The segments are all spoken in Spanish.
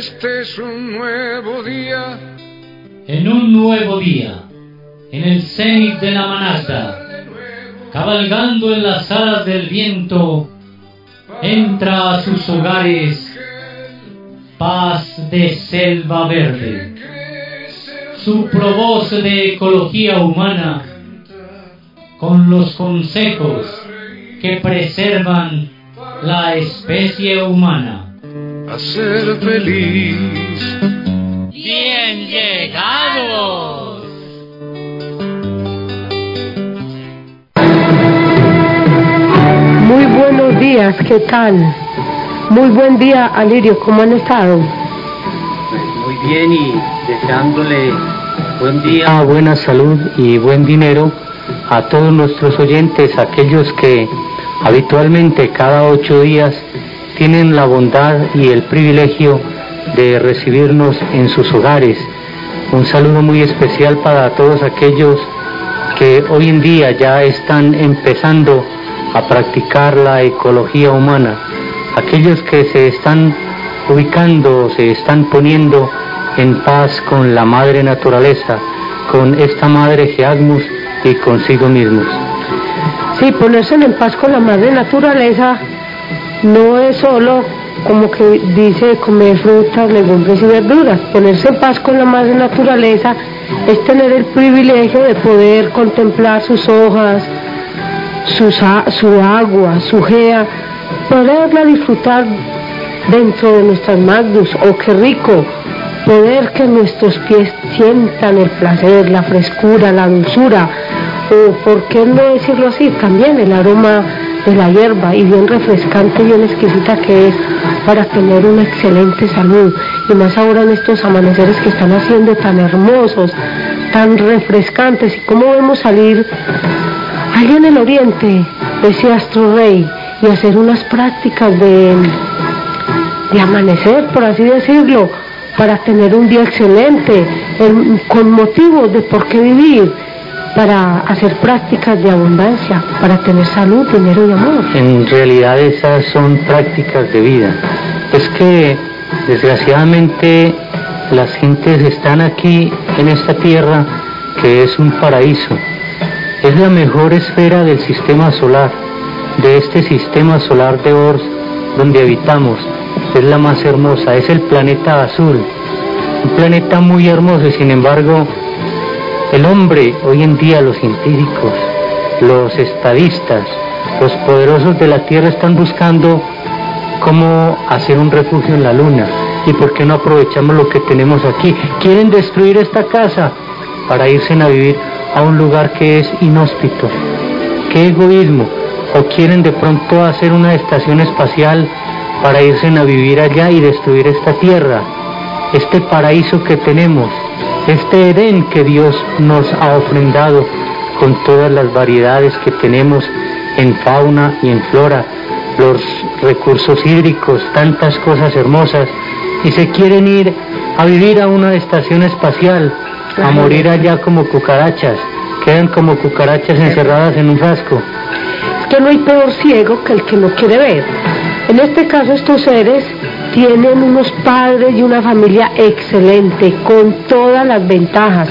Este es un nuevo día. En un nuevo día, en el cenit de la manata, cabalgando en las alas del viento, entra a sus hogares paz de selva verde. Su provoz de ecología humana, con los consejos que preservan la especie humana. A ser feliz. ¡Bien llegados! Muy buenos días, ¿qué tal? Muy buen día, Alirio, ¿cómo han estado? Pues muy bien, y deseándole buen día, buena salud y buen dinero a todos nuestros oyentes, aquellos que habitualmente cada 8 días tienen la bondad y el privilegio de recibirnos en sus hogares. Un saludo muy especial para todos aquellos que hoy en día ya están empezando a practicar la ecología humana, aquellos que se están ubicando, se están poniendo en paz con la madre naturaleza, con esta madre Geagmus y consigo mismos. Sí, ponerse en paz con la madre naturaleza no es solo como que dice comer frutas, legumbres y verduras. Ponerse en paz con la madre naturaleza es tener el privilegio de poder contemplar sus hojas, su agua, su gea, poderla disfrutar dentro de nuestras magnus. ¡Oh, qué rico! Poder que nuestros pies sientan el placer, la frescura, la dulzura, o por qué no decirlo así, también el aroma de la hierba, y bien refrescante, bien exquisita que es, para tener una excelente salud, y más ahora en estos amaneceres que están haciendo tan hermosos, tan refrescantes. Y cómo vemos salir allá en el oriente ese astro rey y hacer unas prácticas de amanecer, por así decirlo, para tener un día excelente, con motivos de por qué vivir, para hacer prácticas de abundancia, para tener salud, dinero y amor. En realidad esas son prácticas de vida. Es que desgraciadamente las gentes están aquí en esta tierra que es un paraíso. Es la mejor esfera del sistema solar, de este sistema solar de Ors donde habitamos. Es la más hermosa, es el planeta azul, un planeta muy hermoso. Sin embargo, el hombre, hoy en día los científicos, los estadistas, los poderosos de la Tierra están buscando cómo hacer un refugio en la Luna. ¿Y por qué no aprovechamos lo que tenemos aquí? Quieren destruir esta casa para irse a vivir a un lugar que es inhóspito. ¡Qué egoísmo! O quieren de pronto hacer una estación espacial para irse a vivir allá y destruir esta tierra, este paraíso que tenemos, este Edén que Dios nos ha ofrendado con todas las variedades que tenemos en fauna y en flora, los recursos hídricos, tantas cosas hermosas, y se quieren ir a vivir a una estación espacial, a morir allá como cucarachas, quedan como cucarachas encerradas en un frasco. Es que no hay peor ciego que el que no quiere ver. En este caso, estos seres tienen unos padres y una familia excelente, con todas las ventajas,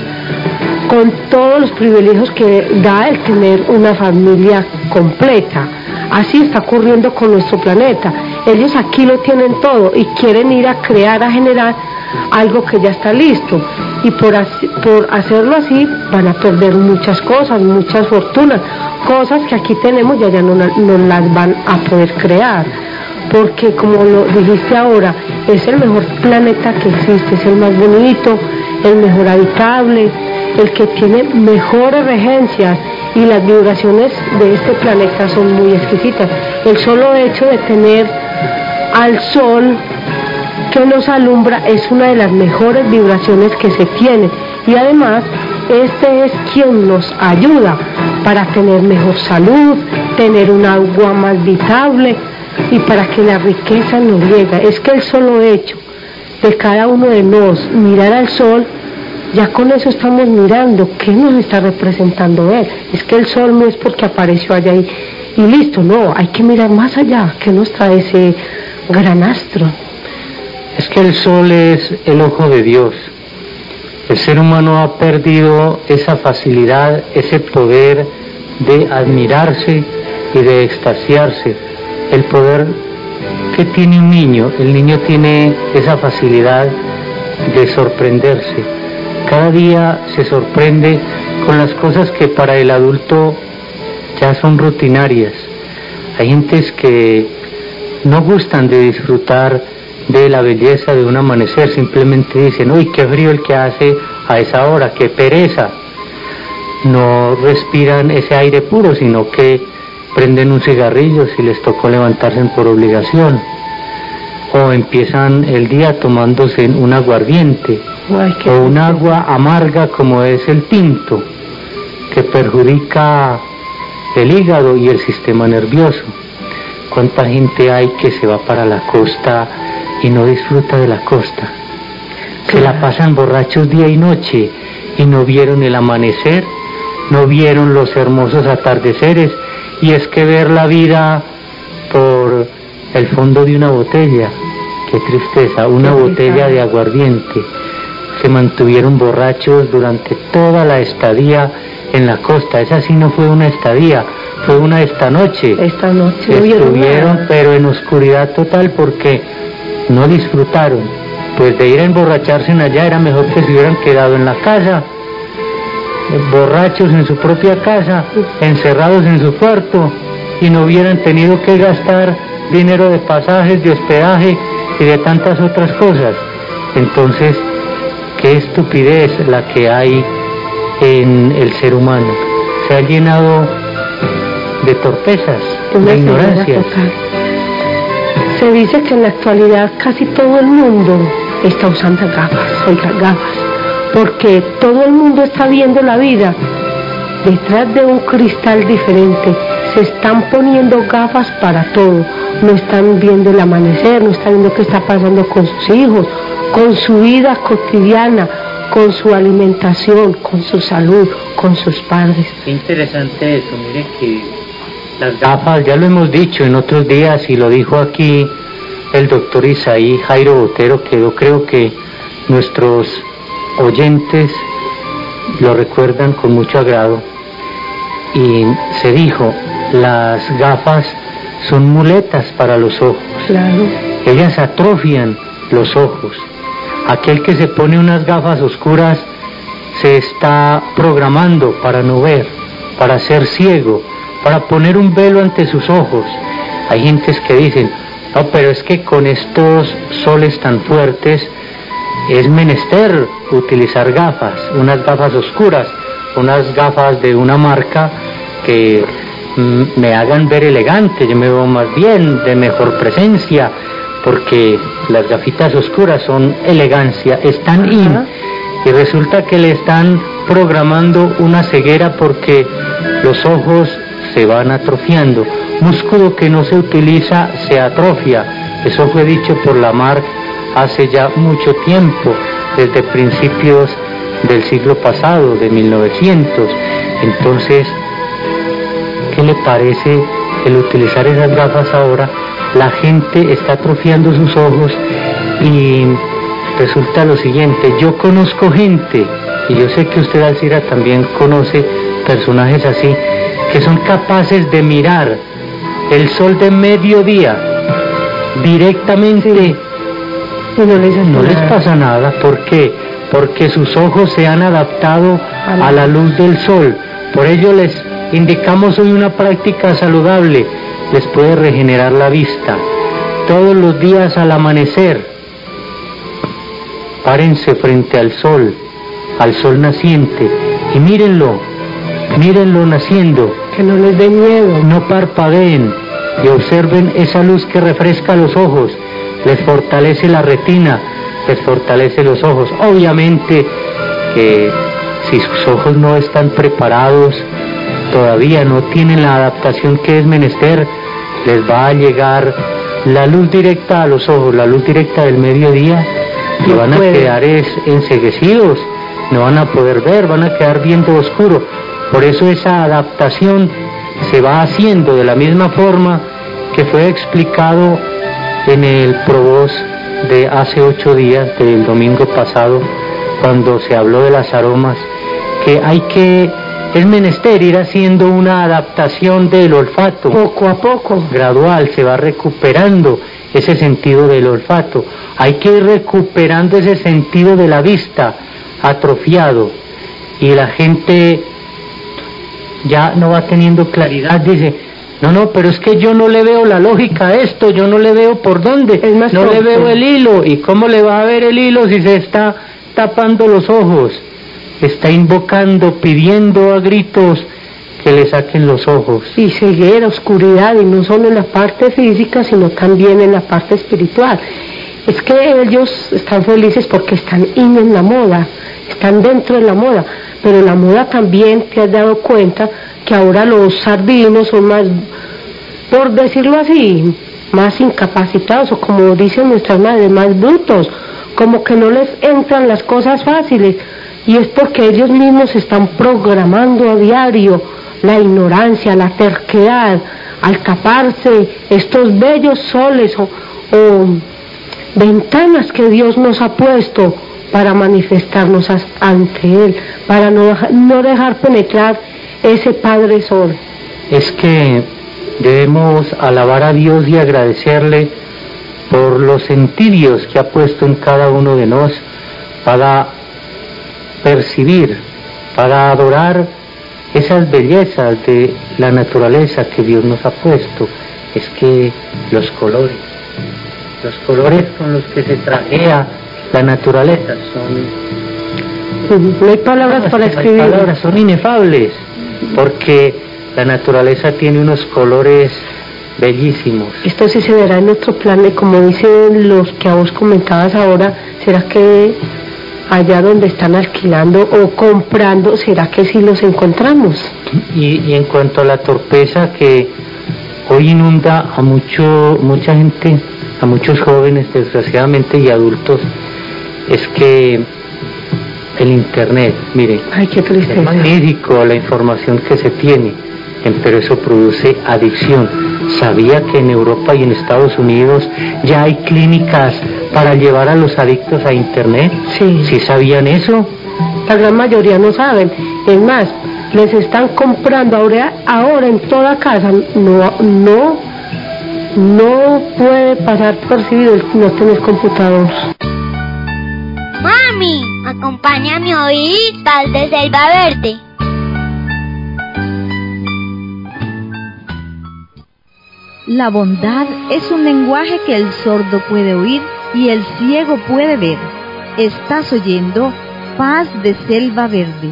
con todos los privilegios que da el tener una familia completa. Así está ocurriendo con nuestro planeta. Ellos aquí lo tienen todo y quieren ir a crear, a generar algo que ya está listo. Y por hacerlo así van a perder muchas cosas, muchas fortunas, cosas que aquí tenemos y allá no las van a poder crear. Porque como lo dijiste ahora, es el mejor planeta que existe, es el más bonito, el mejor habitable, el que tiene mejores regencias, y las vibraciones de este planeta son muy exquisitas. El solo hecho de tener al sol que nos alumbra es una de las mejores vibraciones que se tiene, y además este es quien nos ayuda para tener mejor salud, tener un agua más habitable, y para que la riqueza nos llegue. Es que el solo hecho de cada uno de nosotros mirar al sol, ya con eso estamos mirando qué nos está representando él. Es que el sol no es porque apareció allá y listo, no, hay que mirar más allá, qué nos trae ese gran astro. Es que el sol es el ojo de Dios. El ser humano ha perdido esa facilidad, ese poder de admirarse y de extasiarse. El poder que tiene un niño, el niño tiene esa facilidad de sorprenderse. Cada día se sorprende con las cosas que para el adulto ya son rutinarias. Hay gentes que no gustan de disfrutar de la belleza de un amanecer, simplemente dicen, uy, qué frío el que hace a esa hora, qué pereza. No respiran ese aire puro, sino que prenden un cigarrillo si les tocó levantarse por obligación, o empiezan el día tomándose un aguardiente, o un agua amarga como es el tinto, que perjudica el hígado y el sistema nervioso. ¿Cuánta gente hay que se va para la costa y no disfruta de la costa? Se la pasan borrachos día y noche y no vieron el amanecer, no vieron los hermosos atardeceres. Y es que ver la vida por el fondo de una botella, qué tristeza, una botella de aguardiente. Se mantuvieron borrachos durante toda la estadía en la costa. Esa sí no fue una estadía, fue una esta noche. Esta noche estuvieron, pero en oscuridad total, porque no disfrutaron. Pues de ir a emborracharse en allá era mejor que se hubieran quedado en la casa, borrachos en su propia casa, encerrados en su cuarto, y no hubieran tenido que gastar dinero de pasajes, de hospedaje y de tantas otras cosas. Entonces, qué estupidez la que hay en el ser humano. Se ha llenado de torpezas, de ignorancias. Se dice que en la actualidad casi todo el mundo está usando gafas, porque todo el mundo está viendo la vida detrás de un cristal diferente. Se están poniendo gafas para todo, no están viendo el amanecer, no están viendo qué está pasando con sus hijos, con su vida cotidiana, con su alimentación, con su salud, con sus padres. Qué interesante eso, mire que las gafas, ya lo hemos dicho en otros días y lo dijo aquí el doctor Isaí Jairo Botero, que yo creo que nuestros oyentes lo recuerdan con mucho agrado, y se dijo, las gafas son muletas para los ojos. Claro. Ellas atrofian los ojos. Aquel que se pone unas gafas oscuras se está programando para no ver, para ser ciego, para poner un velo ante sus ojos. Hay gentes que dicen, no, pero es que con estos soles tan fuertes es menester utilizar gafas, unas gafas oscuras, unas gafas de una marca que me hagan ver elegante, yo me veo más bien, de mejor presencia, porque las gafitas oscuras son elegancia, están in, y resulta que le están programando una ceguera porque los ojos se van atrofiando. Músculo que no se utiliza se atrofia. Eso fue dicho por Lamarck hace ya mucho tiempo, desde principios del siglo pasado, de 1900. Entonces, ¿qué le parece el utilizar esas gafas ahora? La gente está atrofiando sus ojos y resulta lo siguiente. Yo conozco gente, y yo sé que usted, Alcira, también conoce personajes así, que son capaces de mirar el sol de mediodía directamente, y no les pasa nada. ¿Por qué? Porque sus ojos se han adaptado a la luz del sol. Por ello les indicamos hoy una práctica saludable, les puede regenerar la vista. Todos los días al amanecer, párense frente al sol naciente, y mírenlo naciendo. Que no les dé miedo. No parpadeen y observen esa luz que refresca los ojos, les fortalece la retina, les fortalece los ojos. Obviamente que si sus ojos no están preparados, todavía no tienen la adaptación que es menester, les va a llegar la luz directa a los ojos, la luz directa del mediodía, y van a quedar enceguecidos, no van a poder ver, van a quedar viendo oscuro. Por eso esa adaptación se va haciendo de la misma forma que fue explicado en el Probós de hace 8 días, del domingo pasado, cuando se habló de las aromas, que es menester ir haciendo una adaptación del olfato. Poco a poco. Gradual, se va recuperando ese sentido del olfato. Hay que ir recuperando ese sentido de la vista, atrofiado. Y la gente ya no va teniendo claridad, dice, no, pero es que yo no le veo la lógica a esto, yo no le veo por dónde, no le veo el hilo. ¿Y cómo le va a ver el hilo si se está tapando los ojos? Está invocando, pidiendo a gritos que le saquen los ojos. Y ceguera, oscuridad, y no solo en la parte física, sino también en la parte espiritual. Es que ellos están felices porque están en la moda, están dentro de la moda, pero la moda también, te has dado cuenta que ahora los sardinos son más, por decirlo así, más incapacitados, o como dicen nuestras madres, más brutos, como que no les entran las cosas fáciles, y es porque ellos mismos están programando a diario la ignorancia, la terquedad, al taparse estos bellos soles o ventanas que Dios nos ha puesto para manifestarnos ante Él, para no dejar penetrar ese Padre Sol. Es que debemos alabar a Dios y agradecerle por los sentidos que ha puesto en cada uno de nosotros para percibir, para adorar esas bellezas de la naturaleza que Dios nos ha puesto. Es que los colores con los que se trajea la naturaleza no hay palabras para escribir. Las palabras son inefables, porque la naturaleza tiene unos colores bellísimos. Esto sí se verá en otro plano, como dicen los que a vos comentabas ahora. ¿Será que allá donde están alquilando o comprando, será que sí los encontramos? Y en cuanto a la torpeza que hoy inunda a mucha gente, a muchos jóvenes desgraciadamente y adultos, es que el internet, miren, ay, qué tristeza. Es magnífico la información que se tiene, pero eso produce adicción. ¿Sabía que en Europa y en Estados Unidos ya hay clínicas para llevar a los adictos a internet? Sí. ¿Sí sabían eso? La gran mayoría no saben. Es más, les están comprando ahora en toda casa. No puede pasar percibido el no tener computador. Mami, acompáñame a oír Tal de Selva Verde. La bondad es un lenguaje que el sordo puede oír y el ciego puede ver. Estás oyendo Paz de Selva Verde.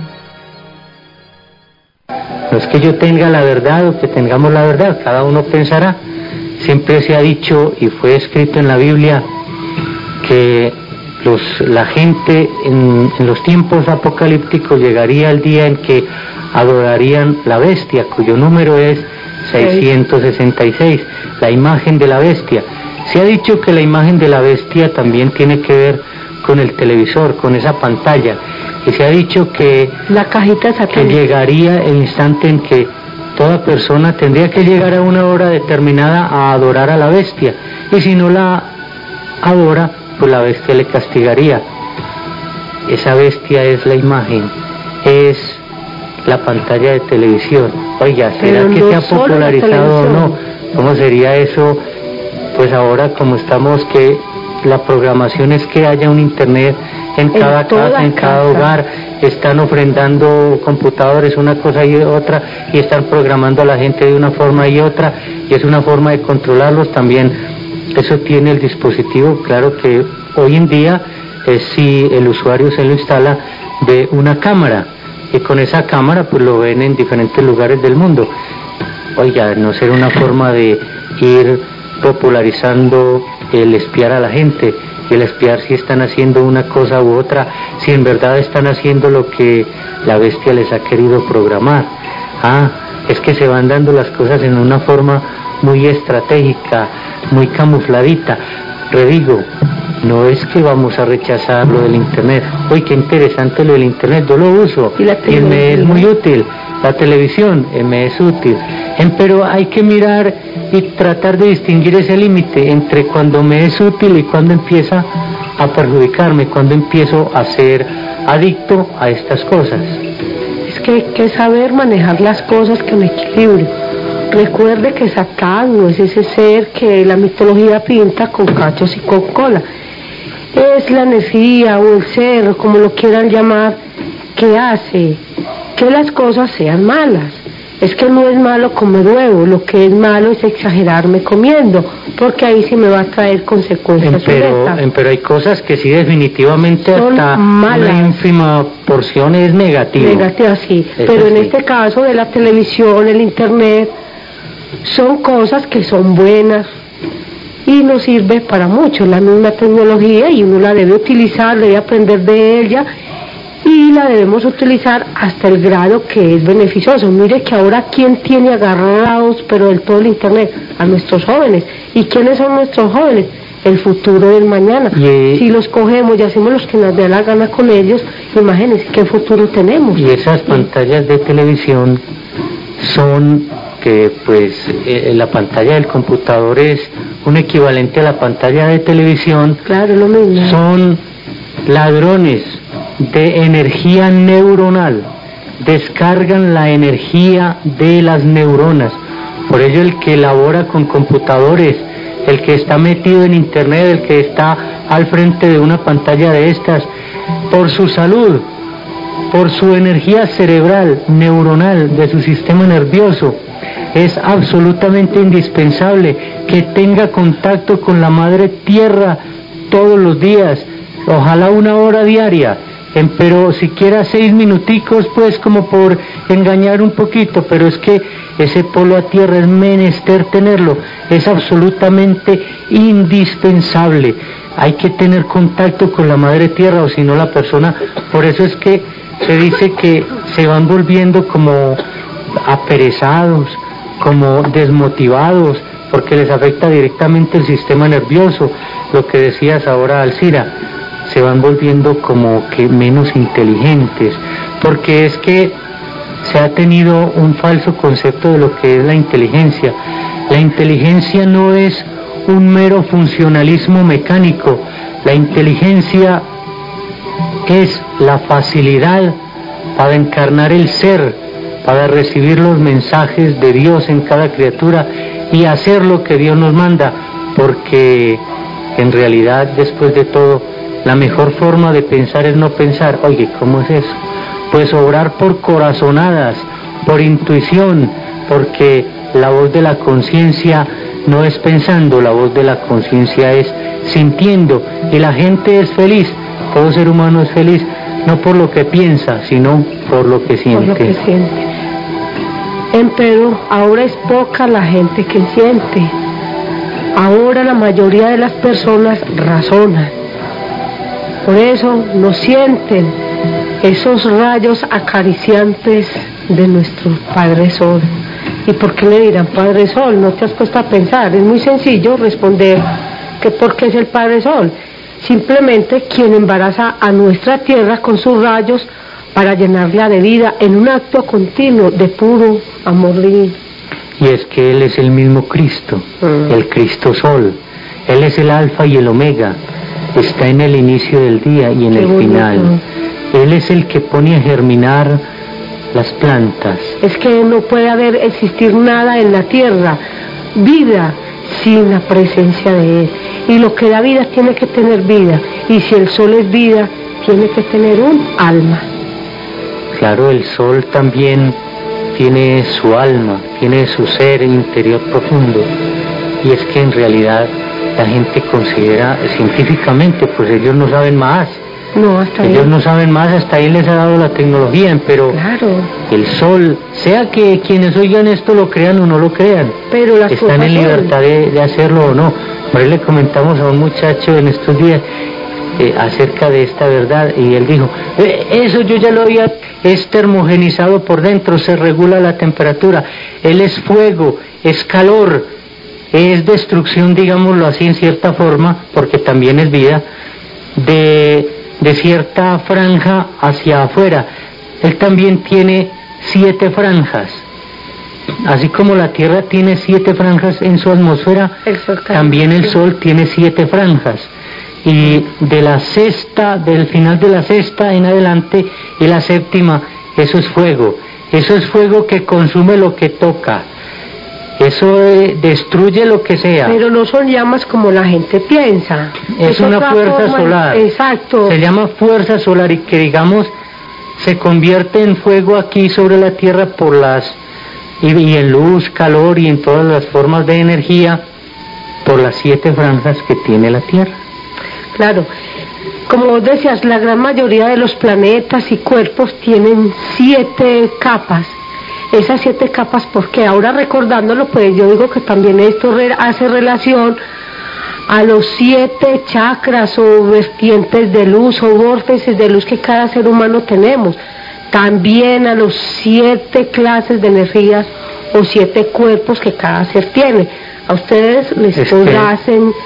No es que yo tenga la verdad o que tengamos la verdad, cada uno pensará. Siempre se ha dicho y fue escrito en la Biblia que la gente en los tiempos apocalípticos llegaría el día en que adorarían la bestia, cuyo número es 666, la imagen de la bestia. Se ha dicho que la imagen de la bestia también tiene que ver con el televisor, con esa pantalla, y se ha dicho que la cajita que llegaría el instante en que toda persona tendría que llegar a una hora determinada a adorar a la bestia, y si no la adora, pues la bestia le castigaría. Esa bestia es la imagen, es la pantalla de televisión. Oiga, ¿será que se ha popularizado o no? ¿Cómo sería eso? Pues ahora como estamos, que la programación es que haya un internet en cada casa, en cada hogar, están ofrendando computadores, una cosa y otra, y están programando a la gente de una forma y otra, y es una forma de controlarlos también. Eso tiene el dispositivo, claro que hoy en día, si el usuario se lo instala, ve una cámara, y con esa cámara pues lo ven en diferentes lugares del mundo. Oiga, ¿no será una forma de ir popularizando el espiar a la gente? Y el espiar si están haciendo una cosa u otra, si en verdad están haciendo lo que la bestia les ha querido programar. Es que se van dando las cosas en una forma muy estratégica, muy camufladita. Redigo, No es que vamos a rechazar lo del internet. Uy, qué interesante lo del internet, yo lo uso y me es muy útil. La televisión me es útil. Pero hay que mirar y tratar de distinguir ese límite entre cuando me es útil y cuando empieza a perjudicarme, cuando empiezo a ser adicto a estas cosas. Es que hay que saber manejar las cosas con equilibrio. Recuerde que Satán no es ese ser que la mitología pinta con cachos y con cola. Es la energía o el ser, como lo quieran llamar, que hace que las cosas sean malas. Es que no es malo comer huevo, lo que es malo es exagerarme comiendo, porque ahí sí me va a traer consecuencias. Pero hay cosas que sí definitivamente son hasta malas. Una ínfima porción es negativa. Negativa, sí. Eso pero en este caso de la televisión, el internet, son cosas que son buenas y nos sirve para mucho, la misma tecnología, y uno la debe utilizar, debe aprender de ella y la debemos utilizar hasta el grado que es beneficioso. Mire que ahora ¿quién tiene agarrados pero del todo el internet? A nuestros jóvenes. ¿Y quiénes son nuestros jóvenes? El futuro del mañana. Si los cogemos y hacemos los que nos dé la gana con ellos, imagínense qué futuro tenemos. Y esas pantallas de televisión son que pues la pantalla del computador es un equivalente a la pantalla de televisión. Claro, lo mismo. Son ladrones de energía neuronal, descargan la energía de las neuronas. Por ello el que labora con computadores, el que está metido en internet, el que está al frente de una pantalla de estas, por su salud, por su energía cerebral, neuronal, de su sistema nervioso, es absolutamente indispensable que tenga contacto con la madre tierra todos los días, ojalá 1 hora diaria, pero siquiera 6 minuticos, pues como por engañar un poquito, pero es que ese polo a tierra es menester tenerlo, es absolutamente indispensable. Hay que tener contacto con la madre tierra, o si no la persona, por eso es que se dice que se van volviendo como aperezados, como desmotivados, porque les afecta directamente el sistema nervioso, lo que decías ahora, Alcira, se van volviendo como que menos inteligentes, porque es que se ha tenido un falso concepto de lo que es la inteligencia. La inteligencia no es un mero funcionalismo mecánico, la inteligencia es la facilidad para encarnar el ser, para recibir los mensajes de Dios en cada criatura y hacer lo que Dios nos manda, porque en realidad, después de todo, la mejor forma de pensar es no pensar. Oye, ¿cómo es eso? Pues obrar por corazonadas, por intuición, porque la voz de la conciencia no es pensando, la voz de la conciencia es sintiendo, y la gente es feliz, todo ser humano es feliz, no por lo que piensa, sino por lo que siente. Por lo que siente. Pero ahora es poca la gente que siente. Ahora la mayoría de las personas razonan. Por eso no sienten esos rayos acariciantes de nuestro Padre Sol. ¿Y por qué le dirán Padre Sol? ¿No te has puesto a pensar? Es muy sencillo responder que porque es el Padre Sol. Simplemente quien embaraza a nuestra tierra con sus rayos para llenarla de vida en un acto continuo de puro amor divino. Y es que Él es el mismo Cristo, el Cristo Sol. Él es el Alfa y el Omega. Está en el inicio del día y en el final. Él es el que pone a germinar las plantas. Es que no puede existir nada en la tierra, vida, sin la presencia de Él. Y lo que da vida tiene que tener vida. Y si el sol es vida, tiene que tener un alma. Claro, el sol también tiene su alma, tiene su ser interior profundo. Y es que en realidad la gente considera científicamente, pues ellos no saben más. No, hasta ellos no saben más, hasta ahí les ha dado la tecnología, pero claro, el sol, sea que quienes oigan esto lo crean o no lo crean, pero están en libertad de hacerlo o no. Por ahí le comentamos a un muchacho en estos días acerca de esta verdad, y él dijo, eso yo ya lo había, es termogenizado por dentro, se regula la temperatura, él es fuego, es calor, es destrucción, digámoslo así, en cierta forma, porque también es vida, de cierta franja hacia afuera. Él también tiene 7 franjas. Así como la Tierra tiene 7 franjas en su atmósfera, también el Sol tiene 7 franjas. Y de la sexta, del final de la sexta en adelante, y la séptima, eso es fuego. Eso es fuego que consume lo que toca. Eso destruye lo que sea. Pero no son llamas como la gente piensa. Es una fuerza solar. Exacto. Se llama fuerza solar y que, digamos, se convierte en fuego aquí sobre la Tierra por y en luz, calor y en todas las formas de energía por las 7 franjas que tiene la Tierra. Claro, como vos decías, la gran mayoría de los planetas y cuerpos tienen 7 capas. Esas 7 capas, porque ahora recordándolo, pues yo digo que también esto hace relación a los 7 chakras o vertientes de luz o vórtices de luz que cada ser humano tenemos. También a los 7 clases de energías o 7 cuerpos que cada ser tiene. A ustedes les podrá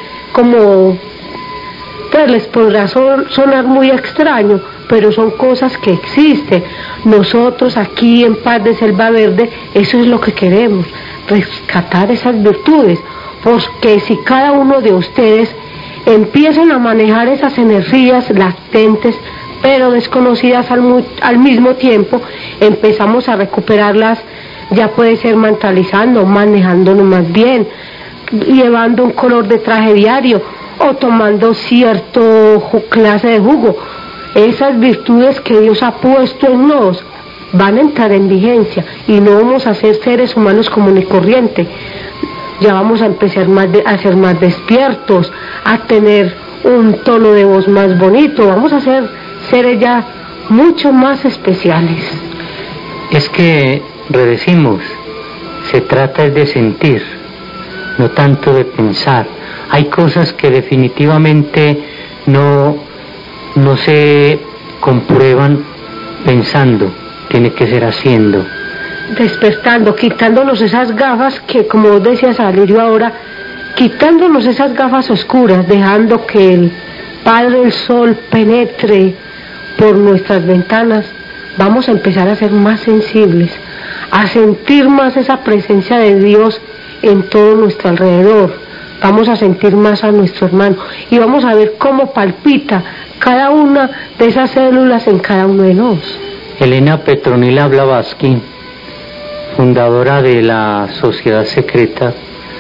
les podrá sonar muy extraño, pero son cosas que existen. Nosotros aquí en Paz de Selva Verde, eso es lo que queremos, rescatar esas virtudes, porque si cada uno de ustedes empiezan a manejar esas energías latentes, pero desconocidas al mismo tiempo, empezamos a recuperarlas, ya puede ser mentalizando, manejándonos más bien, llevando un color de traje diario o tomando cierto clase de jugo. Esas virtudes que Dios ha puesto en nos van a entrar en vigencia y no vamos a ser seres humanos común y corriente. Ya vamos a empezar a ser más despiertos, a tener un tono de voz más bonito, vamos a ser seres ya mucho más especiales. Es que, redecimos, se trata de sentir, no tanto de pensar. Hay cosas que definitivamente no se comprueban pensando, tiene que ser haciendo. Despertando, quitándonos esas gafas que, como vos decías, Alirio, ahora, quitándonos esas gafas oscuras, dejando que el Padre del Sol penetre por nuestras ventanas, vamos a empezar a ser más sensibles, a sentir más esa presencia de Dios en todo nuestro alrededor. Vamos a sentir más a nuestro hermano y vamos a ver cómo palpita cada una de esas células en cada uno de nosotros. Elena Petronila Blavatsky, fundadora de la Sociedad Secreta,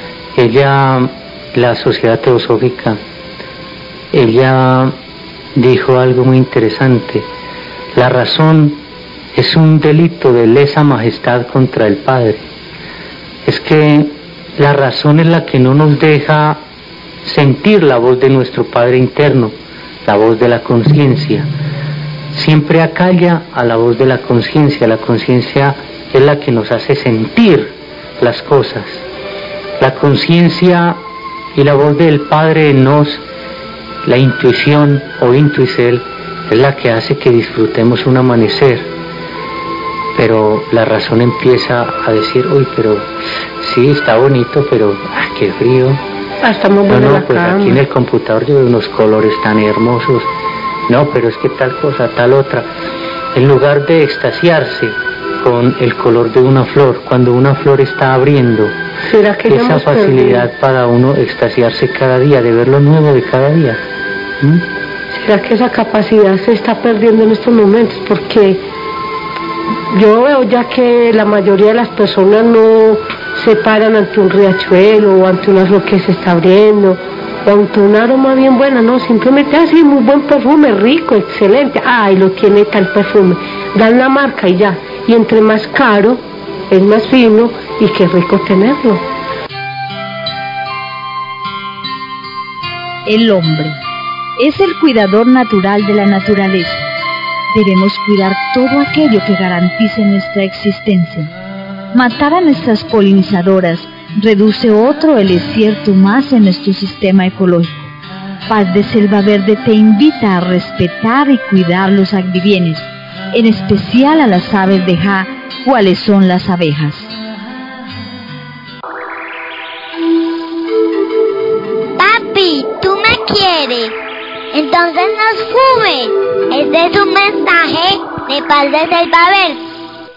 la Sociedad Teosófica, ella dijo algo muy interesante: la razón es un delito de lesa majestad contra el Padre. Es que la razón es la que no nos deja sentir la voz de nuestro Padre interno, la voz de la conciencia. Siempre acalla a la voz de la conciencia. La conciencia es la que nos hace sentir las cosas. La conciencia y la voz del Padre en nos, la intuición o intuicel, es la que hace que disfrutemos un amanecer. Pero la razón empieza a decir, uy, pero sí, está bonito, pero qué frío. Estamos no, pues aquí en el computador yo veo unos colores tan hermosos. No, pero es que tal cosa, tal otra. En lugar de extasiarse con el color de una flor, cuando una flor está abriendo, ¿será que esa facilidad para uno extasiarse cada día, de ver lo nuevo de cada día? ¿Será que esa capacidad se está perdiendo en estos momentos? Porque yo veo ya que la mayoría de las personas no se paran ante un riachuelo o ante una flor que se está abriendo o ante un aroma bien buena, no, simplemente así, muy buen perfume, rico, excelente, y lo tiene tal perfume, dan la marca y ya, y entre más caro, es más fino y qué rico tenerlo. El hombre es el cuidador natural de la naturaleza. Debemos cuidar todo aquello que garantice nuestra existencia. Matar a nuestras polinizadoras reduce otro desierto más en nuestro sistema ecológico. Paz de Selva Verde te invita a respetar y cuidar los agribienes, en especial a las aves de Ja, cuáles son las abejas. quiere. Entonces nos fume. Este es un mensaje de paz desde el Babel.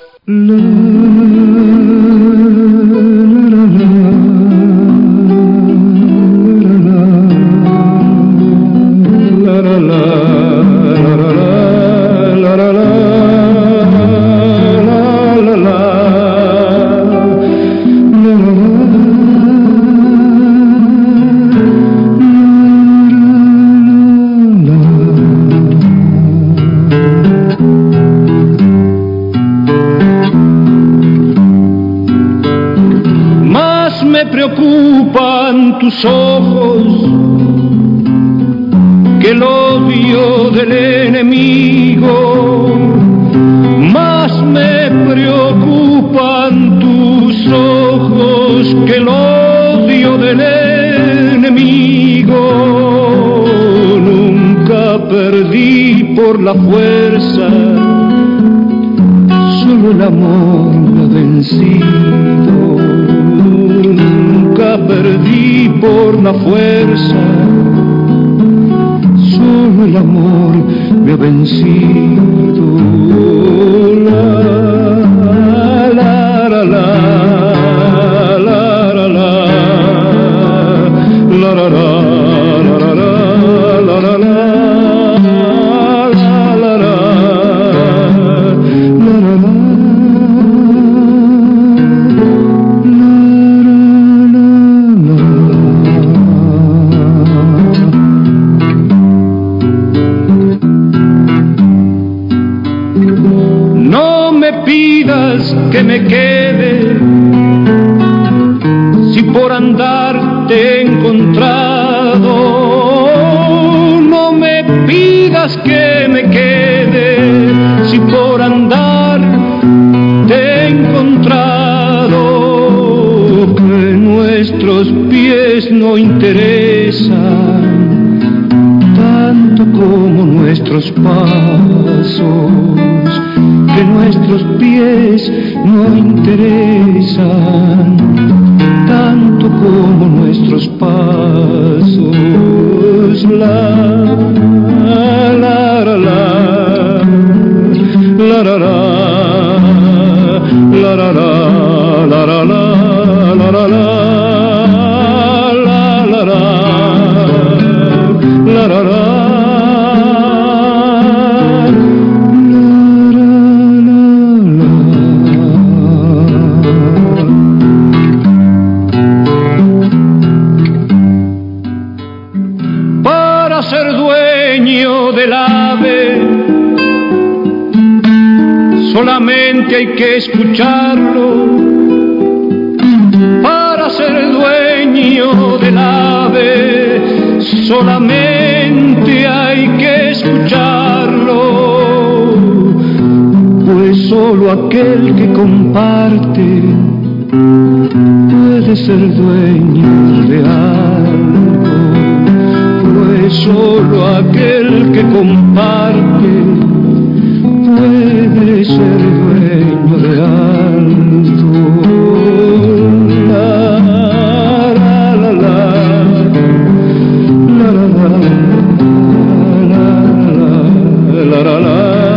Preocupan tus ojos que el odio del enemigo. Más me preocupan tus ojos que el odio del enemigo. Nunca perdí por la fuerza, solo el amor me ha vencido. Nunca perdí por la fuerza, solo el amor me ha vencido. La la la la la la la la la la la. Que me quede, si por andar te he encontrado. No me pidas que me quede, si por andar te he encontrado. Que nuestros pies no interesan tanto como nuestros pasos. Que nuestros pies no interesan tanto como nuestros pasos. La la la la la la la la la la la la la la la. Solamente hay que escucharlo. Para ser dueño del ave, solamente hay que escucharlo. Pues solo aquel que comparte puede ser dueño de algo. Pues solo aquel que comparte puede ser dueño de algo. La la la la la la la la la.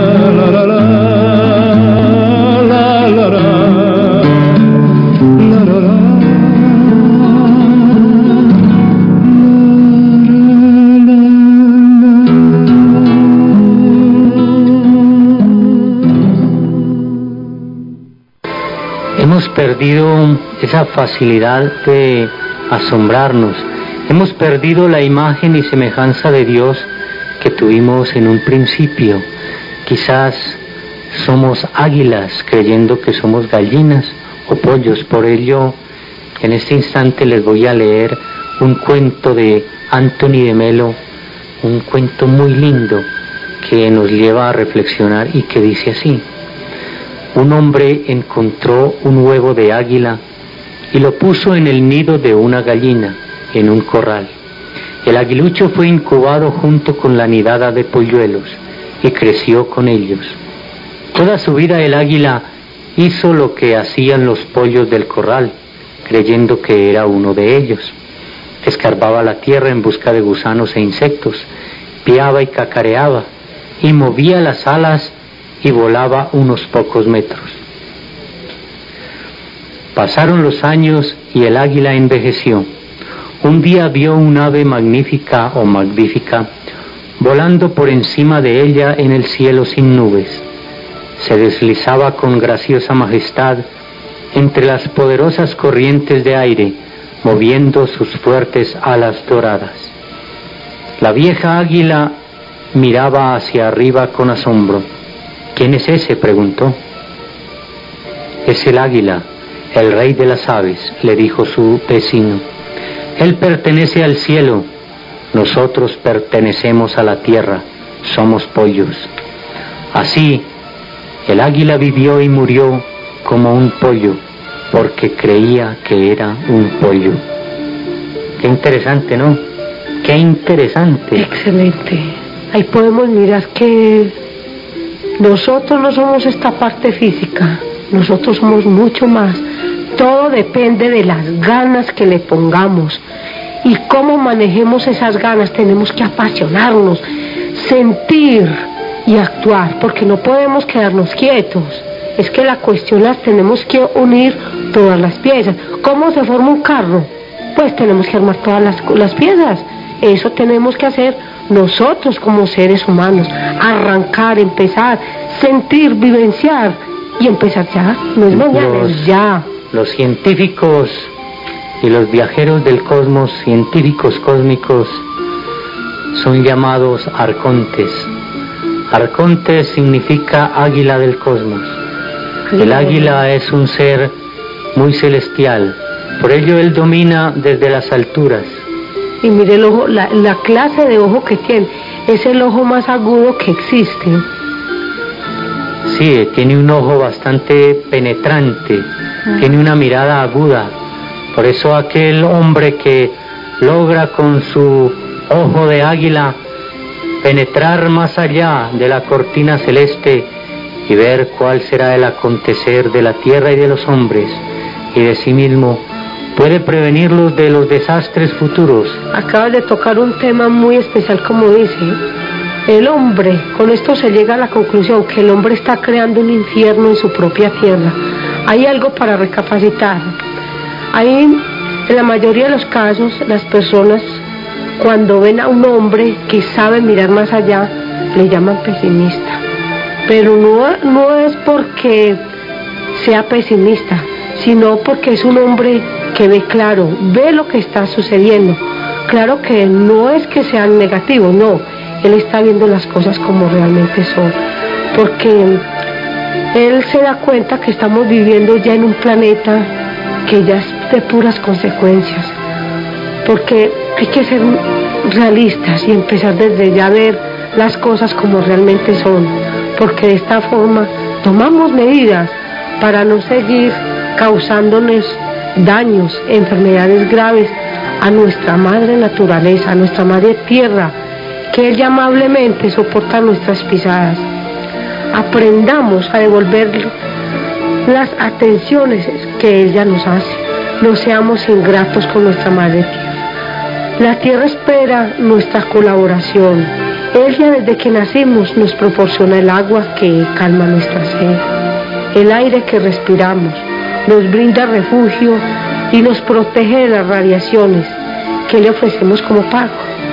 Hemos perdido esa facilidad de asombrarnos. Hemos perdido la imagen y semejanza de Dios que tuvimos en un principio. Quizás somos águilas creyendo que somos gallinas o pollos. Por ello, en este instante les voy a leer un cuento de Anthony de Melo, un cuento muy lindo que nos lleva a reflexionar y que dice así: un hombre encontró un huevo de águila y lo puso en el nido de una gallina en un corral. El aguilucho fue incubado junto con la nidada de polluelos y creció con ellos. Toda su vida el águila hizo lo que hacían los pollos del corral, creyendo que era uno de ellos. escarbaba la tierra en busca de gusanos e insectos, piaba y cacareaba, y movía las alas y volaba unos pocos metros. Pasaron los años y el águila envejeció. Un día vio un ave magnífica o magnífica volando por encima de ella en el cielo sin nubes. Se deslizaba con graciosa majestad entre las poderosas corrientes de aire, moviendo sus fuertes alas doradas. La vieja águila miraba hacia arriba con asombro. ¿Quién es ese?, preguntó. Es el águila, el rey de las aves, le dijo su vecino. Él pertenece al cielo, nosotros pertenecemos a la tierra, somos pollos. Así, el águila vivió y murió como un pollo, porque creía que era un pollo. Qué interesante, ¿no? Qué interesante. Excelente. Ahí podemos mirar que nosotros no somos esta parte física, nosotros somos mucho más. Todo depende de las ganas que le pongamos y cómo manejemos esas ganas. Tenemos que apasionarnos, sentir y actuar, porque no podemos quedarnos quietos. Es que la cuestión las tenemos que unir todas las piezas. ¿Cómo se forma un carro? Pues tenemos que armar todas las piezas. Eso tenemos que hacer nosotros como seres humanos. Arrancar, empezar, sentir, vivenciar y empezar ya. No es mañana, es ya. Los científicos y los viajeros del cosmos, científicos cósmicos, son llamados arcontes. Arcontes significa águila del cosmos. El águila es un ser muy celestial, por ello él domina desde las alturas. Y mire el ojo, la clase de ojo que tiene, es el ojo más agudo que existe. Sí, tiene un ojo bastante penetrante, tiene una mirada aguda. Por eso aquel hombre que logra con su ojo de águila penetrar más allá de la cortina celeste y ver cuál será el acontecer de la tierra y de los hombres y de sí mismo, puede prevenirlos de los desastres futuros. Acabas de tocar un tema muy especial, como dice el hombre. Con esto se llega a la conclusión que el hombre está creando un infierno en su propia tierra. Hay algo para recapacitar. Ahí, en la mayoría de los casos, las personas, cuando ven a un hombre que sabe mirar más allá, le llaman pesimista. Pero no es porque sea pesimista, sino porque es un hombre que ve claro, ve lo que está sucediendo. Claro que no es que sean negativos, no, él está viendo las cosas como realmente son, porque él se da cuenta que estamos viviendo ya en un planeta que ya es de puras consecuencias, porque hay que ser realistas y empezar desde ya a ver las cosas como realmente son, porque de esta forma tomamos medidas para no seguir causándonos daños, enfermedades graves a nuestra madre naturaleza, a nuestra madre tierra, que ella amablemente soporta nuestras pisadas. Aprendamos a devolver las atenciones que ella nos hace, no seamos ingratos con nuestra madre tierra. La tierra espera nuestra colaboración. Ella desde que nacimos nos proporciona el agua que calma nuestra sed, el aire que respiramos, nos brinda refugio y nos protege de las radiaciones que le ofrecemos como pago.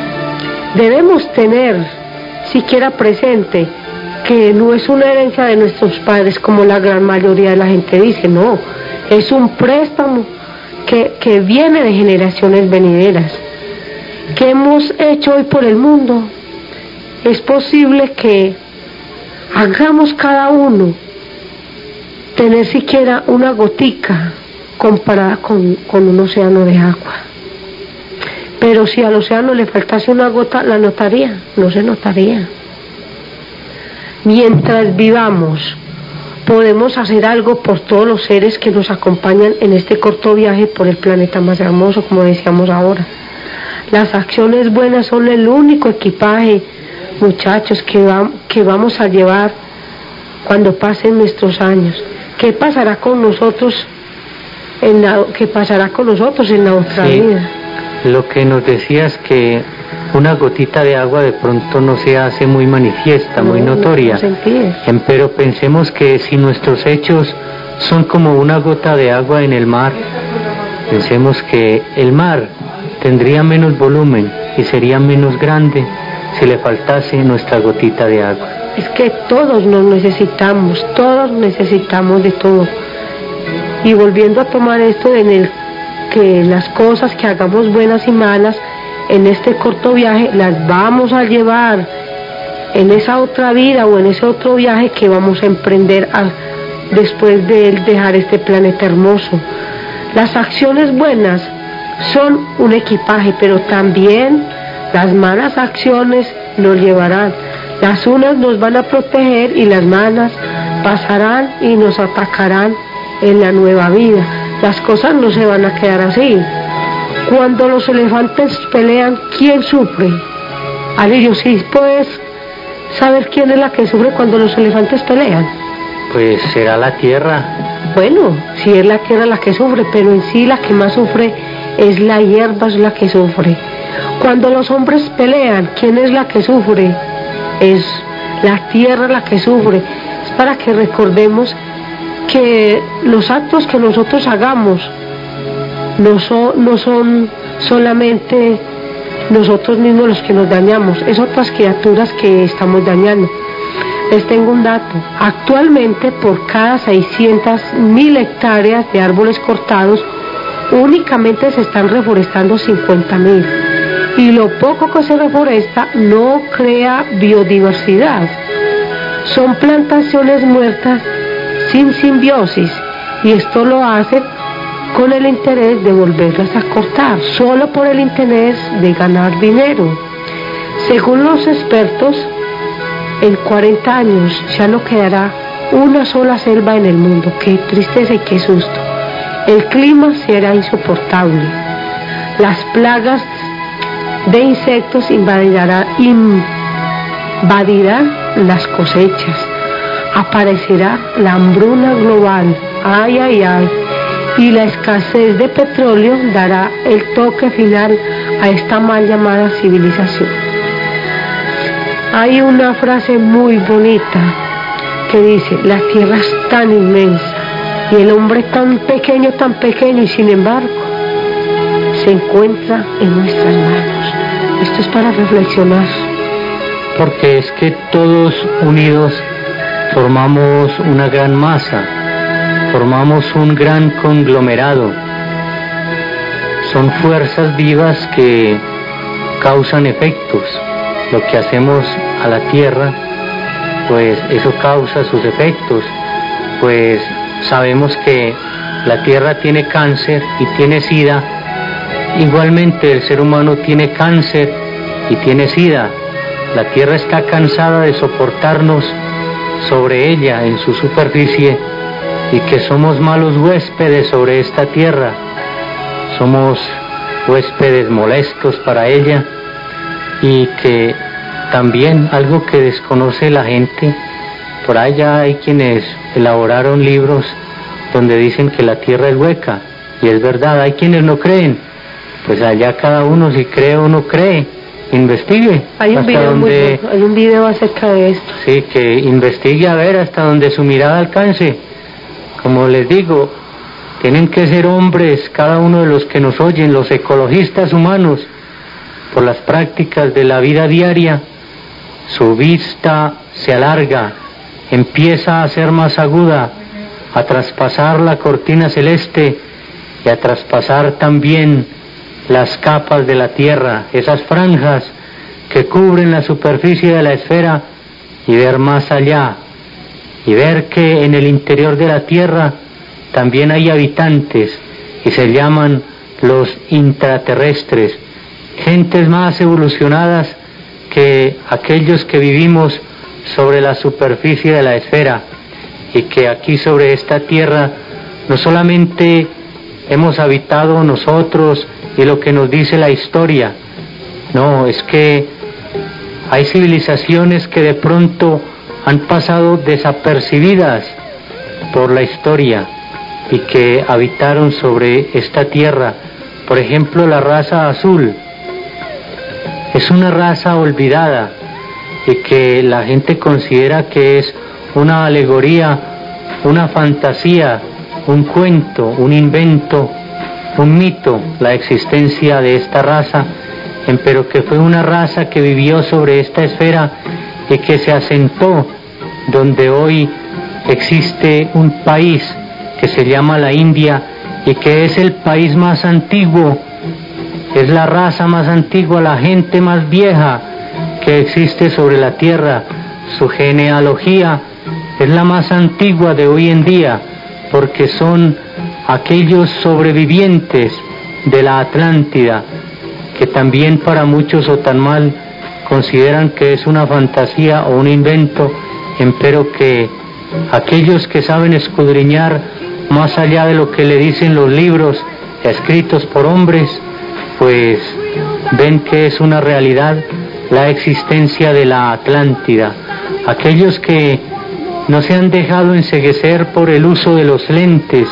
Debemos tener siquiera presente que no es una herencia de nuestros padres como la gran mayoría de la gente dice, no, es un préstamo que viene de generaciones venideras. ¿Qué hemos hecho hoy por el mundo? Es posible que hagamos cada uno tener siquiera una gotica comparada con un océano de agua. Pero si al océano le faltase una gota, ¿la notaría? No se notaría. Mientras vivamos, podemos hacer algo por todos los seres que nos acompañan en este corto viaje por el planeta más hermoso, como decíamos ahora. Las acciones buenas son el único equipaje, muchachos, que vamos a llevar cuando pasen nuestros años. ¿Qué pasará con nosotros en la otra vida? lo que nos decías que una gotita de agua de pronto no se hace muy manifiesta, muy notoria. Pero pensemos que si nuestros hechos son como una gota de agua en el mar, pensemos que el mar tendría menos volumen y sería menos grande si le faltase nuestra gotita de agua. Es que todos nos necesitamos, todos necesitamos de todo. Y volviendo a tomar esto en el que las cosas que hagamos buenas y malas en este corto viaje las vamos a llevar en esa otra vida o en ese otro viaje que vamos a emprender después de dejar este planeta hermoso. Las acciones buenas son un equipaje, pero también las malas acciones nos llevarán. Las unas nos van a proteger y las malas pasarán y nos atacarán en la nueva vida. Las cosas no se van a quedar así. Cuando los elefantes pelean, ¿quién sufre? Alirio, ¿sí puedes saber quién es la que sufre cuando los elefantes pelean? Pues será la tierra. Bueno, sí es la tierra la que sufre, pero en sí la que más sufre es la hierba, es la que sufre. Cuando los hombres pelean, ¿quién es la que sufre? Es la tierra la que sufre. Es para que recordemos que los actos que nosotros hagamos no son solamente nosotros mismos los que nos dañamos, es otras criaturas que estamos dañando. Les tengo un dato: actualmente por cada 600.000 hectáreas de árboles cortados únicamente se están reforestando 50.000, y lo poco que se reforesta no crea biodiversidad. Son plantaciones muertas sin simbiosis, y esto lo hacen con el interés de volverlas a cortar, solo por el interés de ganar dinero. Según los expertos, en 40 años ya no quedará una sola selva en el mundo. Qué tristeza y qué susto. El clima será insoportable. Las plagas de insectos invadirán las cosechas. Aparecerá la hambruna global. Ay, ay, ay. Y la escasez de petróleo dará el toque final a esta mal llamada civilización. Hay una frase muy bonita que dice: la tierra es tan inmensa y el hombre tan pequeño, y sin embargo se encuentra en nuestras manos. Esto es para reflexionar. Porque es que todos unidos formamos una gran masa, formamos un gran conglomerado. Son fuerzas vivas que causan efectos. Lo que hacemos a la tierra, pues eso causa sus efectos. Pues sabemos que la tierra tiene cáncer y tiene sida. Igualmente el ser humano tiene cáncer y tiene sida. La tierra está cansada de soportarnos sobre ella en su superficie, y que somos malos huéspedes sobre esta tierra. Somos huéspedes molestos para ella, y que también algo que desconoce la gente, por allá hay quienes elaboraron libros donde dicen que la tierra es hueca, y es verdad. Hay quienes no creen, pues allá cada uno si cree o no cree, investigue. Hay un video acerca de esto. Sí, que investigue a ver hasta donde su mirada alcance. Como les digo, tienen que ser hombres cada uno de los que nos oyen, los ecologistas humanos, por las prácticas de la vida diaria. Su vista se alarga, empieza a ser más aguda, a traspasar la cortina celeste y a traspasar también las capas de la tierra, esas franjas que cubren la superficie de la esfera, y ver más allá, y ver que en el interior de la tierra también hay habitantes, y se llaman los intraterrestres, gentes más evolucionadas que aquellos que vivimos sobre la superficie de la esfera, y que aquí sobre esta tierra no solamente hemos habitado nosotros y lo que nos dice la historia, no, es que hay civilizaciones que de pronto han pasado desapercibidas por la historia y que habitaron sobre esta tierra Por ejemplo, la raza azul es una raza olvidada y que la gente considera que es una alegoría, una fantasía, un cuento, un invento, un mito, la existencia de esta raza, pero que fue una raza que vivió sobre esta esfera y que se asentó donde hoy existe un país que se llama la India y que es el país más antiguo, es la raza más antigua, la gente más vieja que existe sobre la tierra. Su genealogía es la más antigua de hoy en día, porque son aquellos sobrevivientes de la Atlántida, que también para muchos o tan mal consideran que es una fantasía o un invento, empero que aquellos que saben escudriñar más allá de lo que le dicen los libros escritos por hombres, pues ven que es una realidad la existencia de la Atlántida. Aquellos que no se han dejado enceguecer por el uso de los lentes,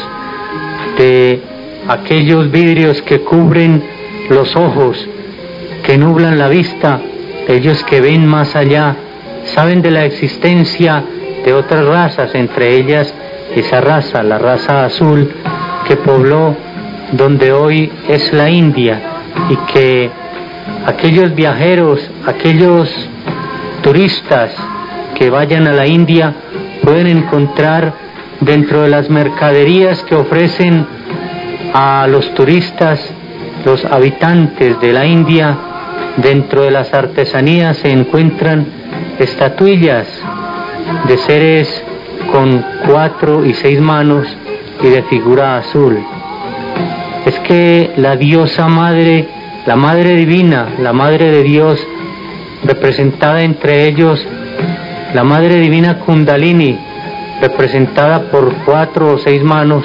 de aquellos vidrios que cubren los ojos, que nublan la vista, ellos que ven más allá, saben de la existencia de otras razas, entre ellas esa raza, la raza azul, que pobló donde hoy es la India, y que aquellos viajeros, aquellos turistas que vayan a la India pueden encontrar dentro de las mercaderías que ofrecen a los turistas, los habitantes de la India, dentro de las artesanías se encuentran estatuillas de seres con 4 y 6 manos y de figura azul. Es que la diosa madre, la madre divina, la madre de Dios, representada entre ellos, la madre divina Kundalini, representada por 4 o 6 manos,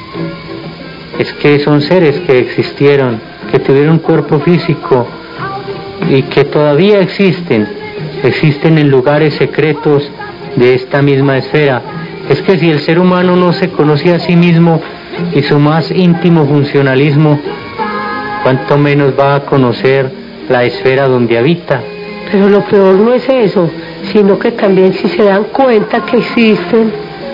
es que son seres que existieron, que tuvieron un cuerpo físico y que todavía existen en lugares secretos de esta misma esfera. Es que si el ser humano no se conoce a sí mismo y su más íntimo funcionalismo, cuánto menos va a conocer la esfera donde habita. Pero lo peor no es eso, sino que también si se dan cuenta que existen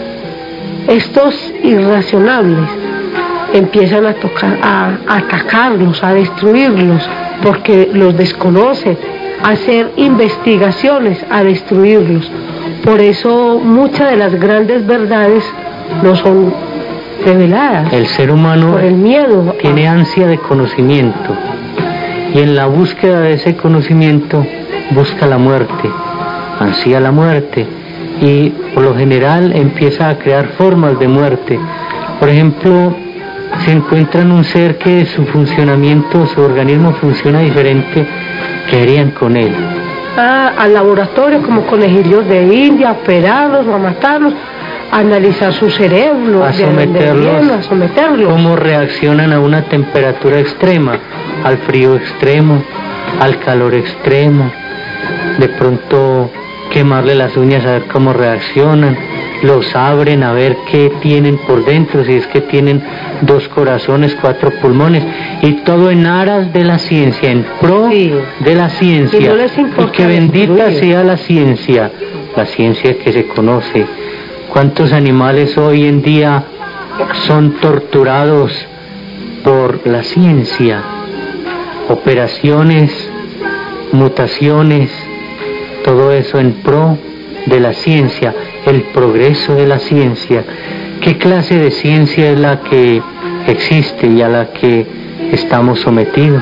estos irracionables, empiezan a atacarlos, a destruirlos, porque los desconocen, a hacer investigaciones, a destruirlos. Por eso muchas de las grandes verdades no son reveladas. El ser humano por el miedo tiene ansia de conocimiento, y en la búsqueda de ese conocimiento busca la muerte, ansía la muerte, y por lo general empieza a crear formas de muerte. Por ejemplo, se encuentran un ser que su funcionamiento, su organismo funciona diferente, ¿qué harían con él? Al laboratorio como conejillos de India, a operarlos o a matarlos, a analizar su cerebro, a someterlos, cómo reaccionan a una temperatura extrema, al frío extremo, al calor extremo, de pronto quemarle las uñas a ver cómo reaccionan, los abren a ver qué tienen por dentro, si es que tienen 2 corazones, 4 pulmones, y todo en aras de la ciencia, en pro de la ciencia, y que bendita sea la ciencia que se conoce. ¿Cuántos animales hoy en día son torturados por la ciencia? Operaciones, mutaciones, todo eso en pro de la ciencia, el progreso de la ciencia. ¿Qué clase de ciencia es la que existe y a la que estamos sometidos?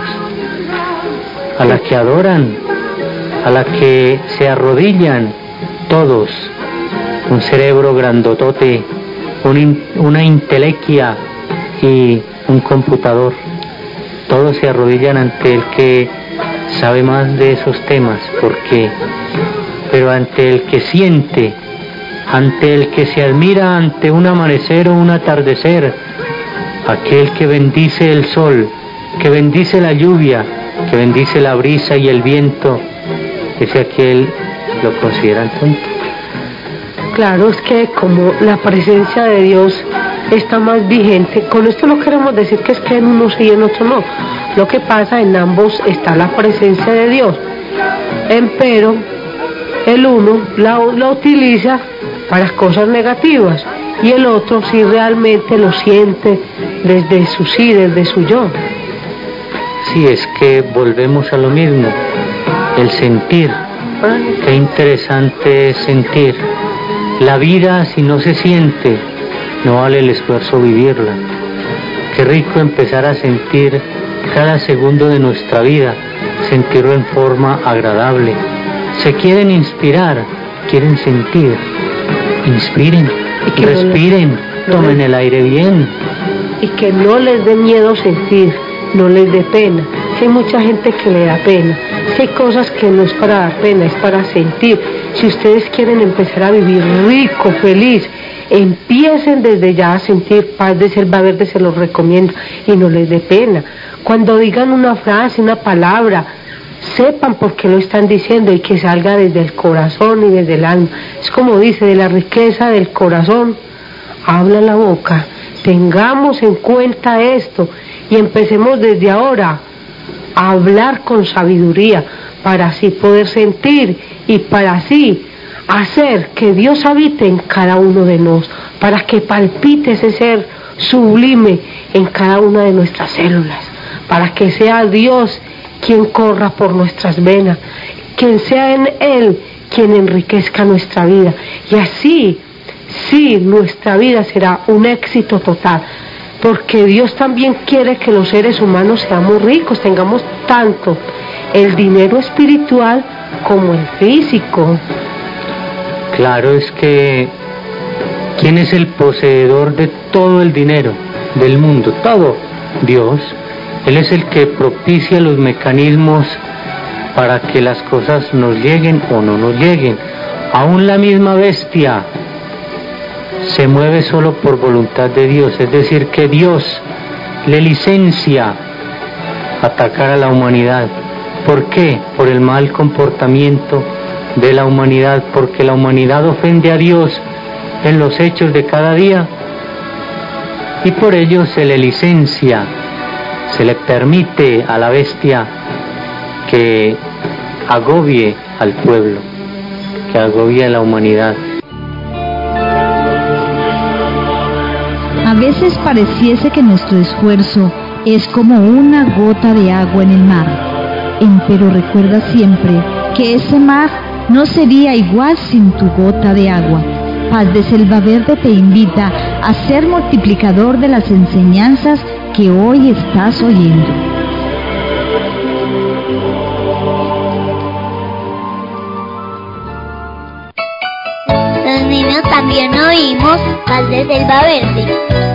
A la que adoran, a la que se arrodillan todos, un cerebro grandotote, una intelequia y un computador. Todos se arrodillan ante el que sabe más de esos temas. ¿Por qué? Pero ante el que siente, ante el que se admira ante un amanecer o un atardecer, aquel que bendice el sol, que bendice la lluvia, que bendice la brisa y el viento, ese aquel lo consideran tonto. Claro, es que como la presencia de Dios está más vigente. Con esto no queremos decir que es que en uno sí y en otro no. Lo que pasa, en ambos está la presencia de Dios. Empero el uno la utiliza para cosas negativas y el otro sí realmente lo siente desde su sí, desde su yo. Sí, es que volvemos a lo mismo, el sentir. Qué interesante es sentir. La vida, si no se siente, no vale el esfuerzo vivirla. Qué rico empezar a sentir cada segundo de nuestra vida, sentirlo en forma agradable. Se quieren inspirar, quieren sentir. Inspiren, respiren, tomen el aire bien. Y que no les dé miedo sentir, no les dé pena. Si hay mucha gente que le da pena, si hay cosas que no es para dar pena, es para sentir. Si ustedes quieren empezar a vivir rico, feliz, empiecen desde ya a sentir. Paz de Selva Verde se los recomiendo y no les dé pena. Cuando digan una frase, una palabra, sepan por qué lo están diciendo y que salga desde el corazón y desde el alma. Es como dice, de la riqueza del corazón habla la boca. Tengamos en cuenta esto y empecemos desde ahora a hablar con sabiduría para así poder sentir y para así hacer que Dios habite en cada uno de nosotros, para que palpite ese ser sublime en cada una de nuestras células, para que sea Dios quien corra por nuestras venas, quien sea en Él quien enriquezca nuestra vida. Y así, sí, nuestra vida será un éxito total, porque Dios también quiere que los seres humanos seamos ricos, tengamos tanto el dinero espiritual como el físico. Claro, es que ¿quién es el poseedor de todo el dinero del mundo? Todo. Dios. Él es el que propicia los mecanismos para que las cosas nos lleguen o no nos lleguen. Aún la misma bestia se mueve solo por voluntad de Dios, es decir, que Dios le licencia atacar a la humanidad. ¿Por qué? Por el mal comportamiento de la humanidad, porque la humanidad ofende a Dios en los hechos de cada día y por ello se le licencia, se le permite a la bestia que agobie al pueblo, que agobie a la humanidad. A veces pareciese que nuestro esfuerzo es como una gota de agua en el mar, pero recuerda siempre que ese mar no sería igual sin tu gota de agua. Paz de Selva Verde te invita a ser multiplicador de las enseñanzas que hoy estás oyendo. Los niños también oímos Paz de Selva Verde.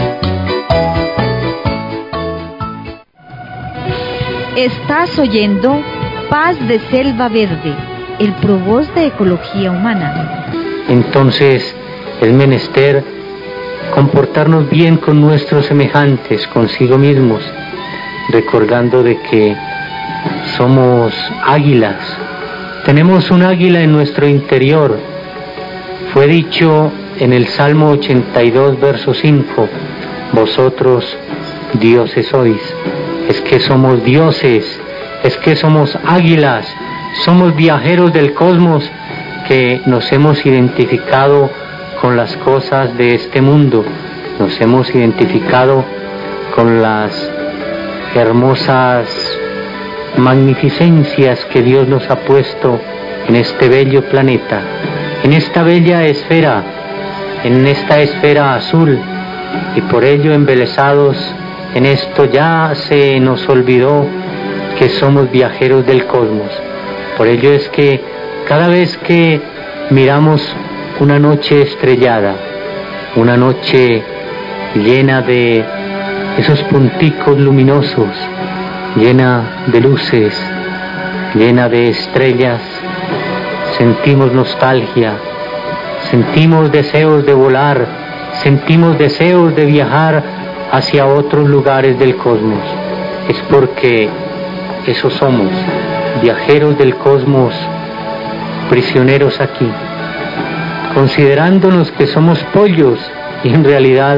Estás oyendo Paz de Selva Verde, el provoz de Ecología Humana. Entonces, es menester comportarnos bien con nuestros semejantes, consigo mismos, recordando de que somos águilas. Tenemos un águila en nuestro interior. Fue dicho en el Salmo 82, verso 5, vosotros dioses sois. Es que somos dioses, es que somos águilas, somos viajeros del cosmos que nos hemos identificado con las cosas de este mundo, nos hemos identificado con las hermosas magnificencias que Dios nos ha puesto en este bello planeta, en esta bella esfera, en esta esfera azul, y por ello embelesados en esto ya se nos olvidó que somos viajeros del cosmos. Por ello es que cada vez que miramos una noche estrellada, una noche llena de esos punticos luminosos, llena de luces, llena de estrellas, sentimos nostalgia, sentimos deseos de volar, sentimos deseos de viajar hacia otros lugares del cosmos. Es porque eso somos, viajeros del cosmos, prisioneros aquí, considerándonos que somos pollos y en realidad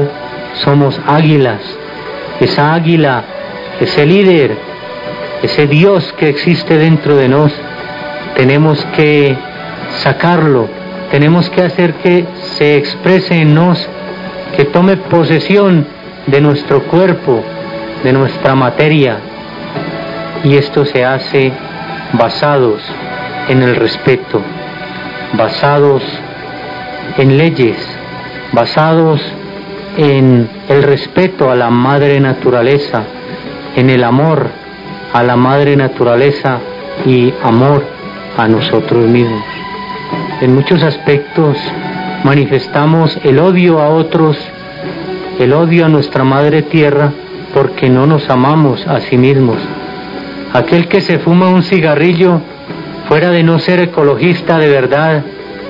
somos águilas. Esa águila, ese líder, ese Dios que existe dentro de nos, tenemos que sacarlo, tenemos que hacer que se exprese en nos, que tome posesión de nuestro cuerpo, de nuestra materia. Y esto se hace basados en el respeto, basados en leyes, basados en el respeto a la madre naturaleza, en el amor a la madre naturaleza y amor a nosotros mismos. En muchos aspectos manifestamos el odio a otros, el odio a nuestra madre tierra, porque no nos amamos a sí mismos. Aquel que se fuma un cigarrillo, fuera de no ser ecologista de verdad,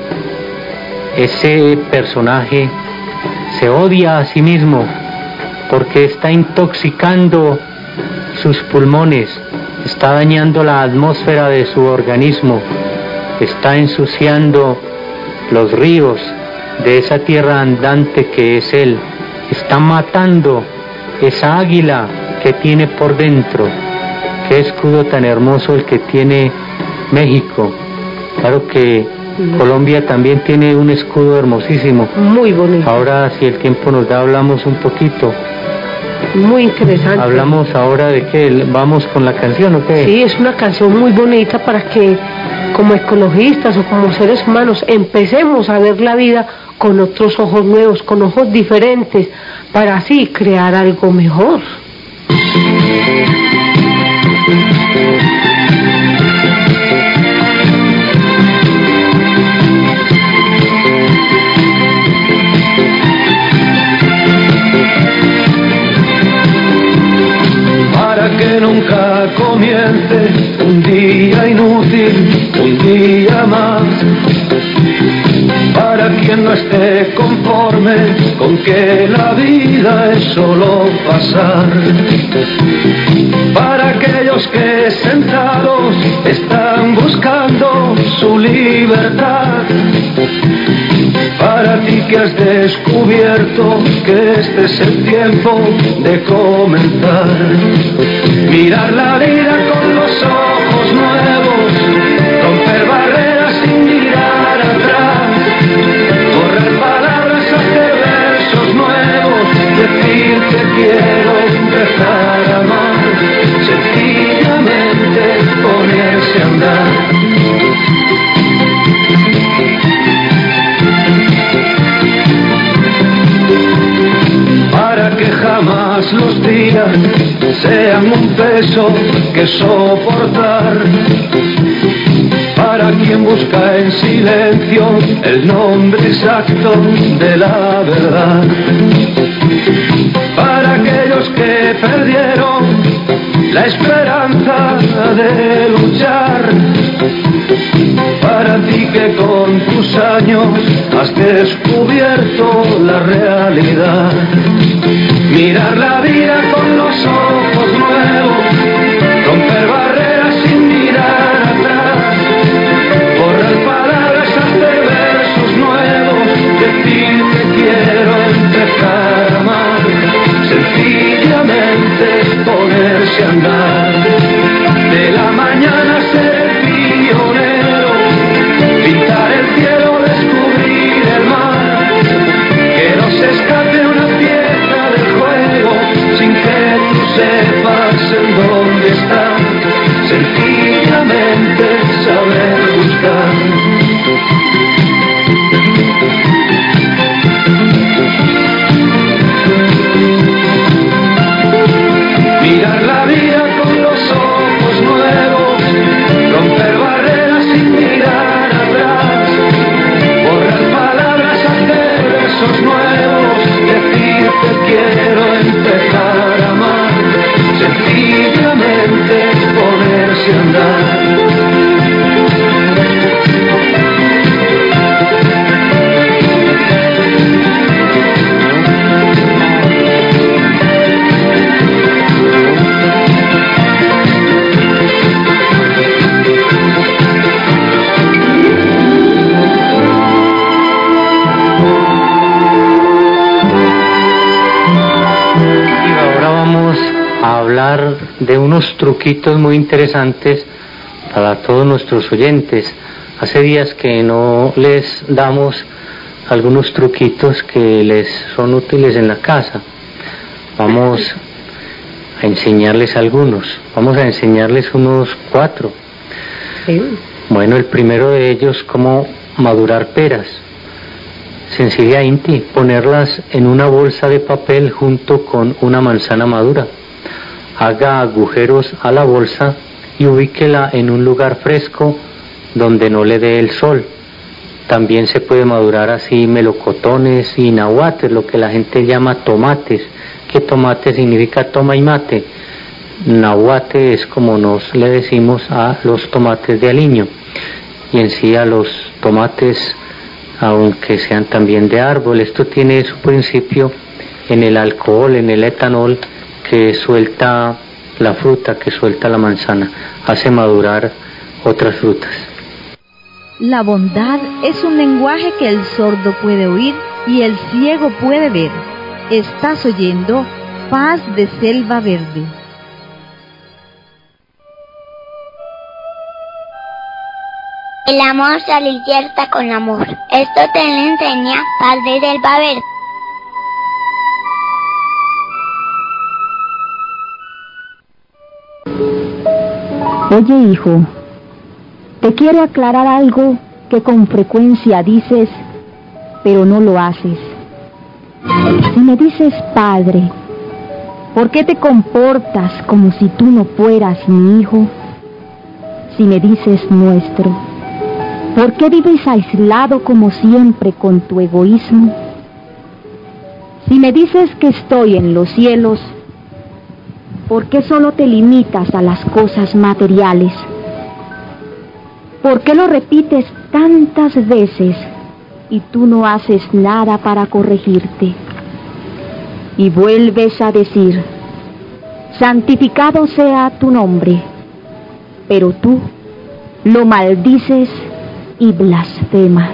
ese personaje se odia a sí mismo porque está intoxicando sus pulmones, está dañando la atmósfera de su organismo, está ensuciando los ríos de esa tierra andante que es él, está matando esa águila que tiene por dentro. Qué escudo tan hermoso el que tiene México. Claro que Colombia también tiene un escudo hermosísimo. Muy bonito. Ahora, si el tiempo nos da, hablamos un poquito. Muy interesante. Hablamos ahora de que vamos con la canción, ¿o qué? Sí, es una canción muy bonita para que como ecologistas o como seres humanos empecemos a ver la vida con otros ojos nuevos, con ojos diferentes, para así crear algo mejor. Para que nunca comience un día inútil, un día más. Para quien no esté conforme con que la vida es solo pasar. Para aquellos que sentados están buscando su libertad. Para ti que has descubierto que este es el tiempo de comenzar. Mirar la vida con los ojos nuevos, romper barreras sin mirar atrás, borrar palabras, hacer versos nuevos, decir que quiero empezar a amar, sencillamente ponerse a andar. Para que jamás los días sean un peso que soportar. Para quien busca en silencio el nombre exacto de la verdad. Para aquellos que perdieron la esperanza de luchar. Para ti que con tus años has descubierto la realidad. Mirar la vida con los ojos nuevos, romper barreras sin mirar atrás, borrar palabras, hacer versos nuevos, decir que quiero empezar a amar, sencillamente ponerse a andar. De la mañana ser el pionero, pintar el cielo, descubrir el mar, que no se escape una pieza del juego sin que tú sepas en dónde está, sencillamente saber buscar. Mirar la vida con los ojos nuevos, romper barreras sin mirar atrás, borrar palabras, hacer versos nuevos, decir que quiero empezar a amar, sencillamente ponerse a andar. hablar de unos truquitos muy interesantes para todos nuestros oyentes. Hace días que no les damos algunos truquitos que les son útiles en la casa. Vamos a enseñarles algunos. Vamos a enseñarles unos 4. Sí. Bueno, el primero de ellos, cómo madurar peras. Sencillamente, ponerlas en una bolsa de papel junto con una manzana madura. Haga agujeros a la bolsa y ubíquela en un lugar fresco donde no le dé el sol. También se puede madurar así melocotones y nahuates, lo que la gente llama tomates, que tomate significa toma y mate. Nahuate es como nos le decimos a los tomates de aliño, y en sí a los tomates, aunque sean también de árbol. Esto tiene su principio en el alcohol, en el etanol que suelta la fruta, que suelta la manzana, hace madurar otras frutas. La bondad es un lenguaje que el sordo puede oír y el ciego puede ver. Estás oyendo Paz de Selva Verde. El amor se alicierta con amor. Esto te lo enseña Paz de Selva Verde. Oye, hijo, te quiero aclarar algo que con frecuencia dices, pero no lo haces. Si me dices padre, ¿por qué te comportas como si tú no fueras mi hijo? Si me dices nuestro, ¿por qué vives aislado como siempre con tu egoísmo? Si me dices que estoy en los cielos, ¿por qué solo te limitas a las cosas materiales? ¿Por qué lo repites tantas veces y tú no haces nada para corregirte? Y vuelves a decir, santificado sea tu nombre, pero tú lo maldices y blasfemas.